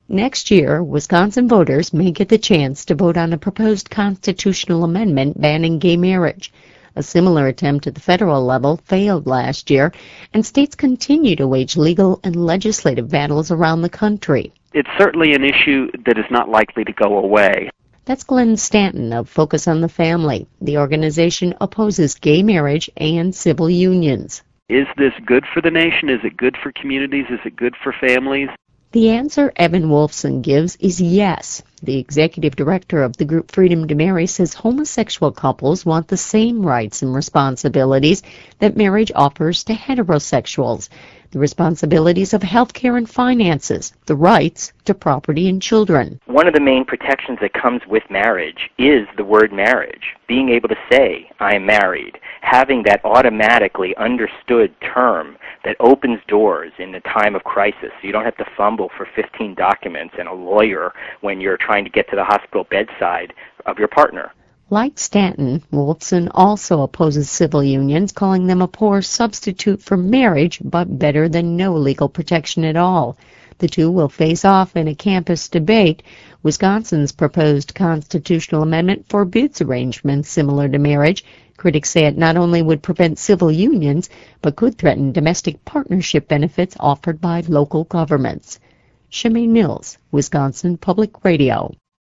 Next year, Wisconsin voters may get the chance to vote on a proposed constitutional amendment banning gay marriage. A similar attempt at the federal level failed last year, and states continue to wage legal and legislative battles around the country. It's certainly an issue that is not likely to go away. That's Glenn Stanton of Focus on the Family. The organization opposes gay marriage and civil unions. Is this good for the nation? Is it good for communities? Is it good for families? The answer Evan Wolfson gives is yes. The executive director of the group Freedom to Marry says homosexual couples want the same rights and responsibilities that marriage offers to heterosexuals. The responsibilities of health care and finances, the rights to property and children. One of the main protections that comes with marriage is the word marriage. Being able to say, I am married. Having that automatically understood term that opens doors in the time of crisis. So you don't have to fumble for 15 documents and a lawyer when you're trying to get to the hospital bedside of your partner. Like Stanton, Wolfson also opposes civil unions, calling them a poor substitute for marriage, but better than no legal protection at all. The two will face off in a campus debate. Wisconsin's proposed constitutional amendment forbids arrangements similar to marriage. Critics say it not only would prevent civil unions, but could threaten domestic partnership benefits offered by local governments. Shemaine Mills, Wisconsin Public Radio.